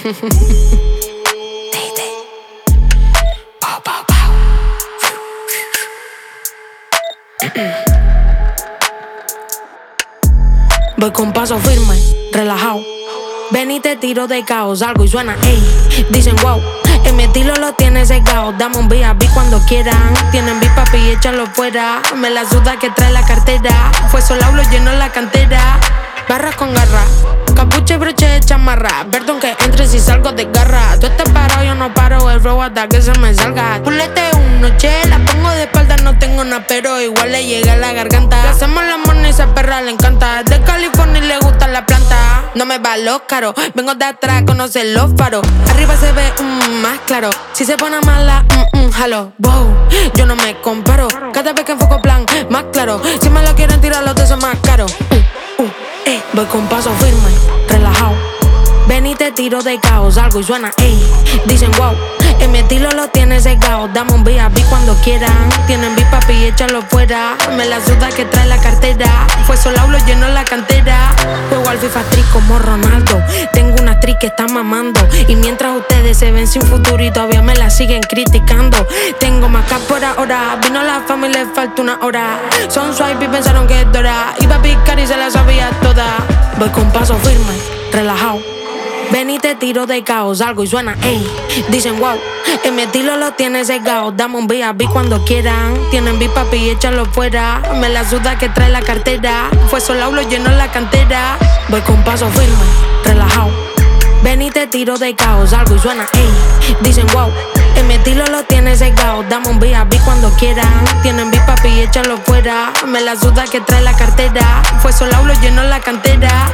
Voy con paso firme, relajado. Ven y te tiro de caos, algo y suena, ey. Dicen wow, en mi estilo lo tienes sesgado. Dame un VIP cuando quieran. Tienen VIP papi y échalo fuera. Me la suda que trae la cartera. Fue solao, lo lleno la cantera. Barras con garra, capucha y broche de chamarra. Perdón que entre si salgo de garra. Tú estás parado, yo no paro. El flow hasta que se me salga. Pulete uno, che, la pongo de espalda. No tengo nada, pero igual le llega a la garganta. Le hacemos la mano y esa perra le encanta. De California y le gusta la planta. No me va lo caro, vengo de atrás, conoce los faros. Arriba se ve más claro. Si se pone mala, jalo. Wow, yo no me comparo. Cada vez que enfoco plan, más claro. Si me lo quieren tirar, los de son más caros. Voy con paso firme, relajado. Ven y te tiro de caos, algo y suena, ey. Dicen wow, en mi estilo lo tienes sesgado. Dame un VIP cuando quieran. Tienen VIP papi y échalo fuera. Me la suda que trae la cartera. Fue solao, lo lleno la cantera. Juego al FIFA tri como Ronaldo. Tengo una actriz que está mamando. Y mientras ustedes se ven sin futuro y todavía me la siguen criticando. Tengo más cap por ahora. Vino la fama y le falta una hora. Son swipe y pensaron que es Dora. Iba a picar y se la sabía toda. Voy con paso firme, relajado. Ven y te tiro de caos, algo y suena, ey. Dicen wow, en mi estilo lo tienes sesgado. Dame un VIP cuando quieran. Tienen VIP papi y échalo fuera. Me la suda que trae la cartera. Fue solao, lo lleno la cantera. Voy con paso firme, relajado. Ven y te tiro de caos, algo y suena, ey. Dicen wow, en mi estilo lo tienes sesgado. Dame un VIP cuando quieran. Tienen VIP papi y échalo fuera. Me la suda que trae la cartera. Fue solao, lo lleno la cantera.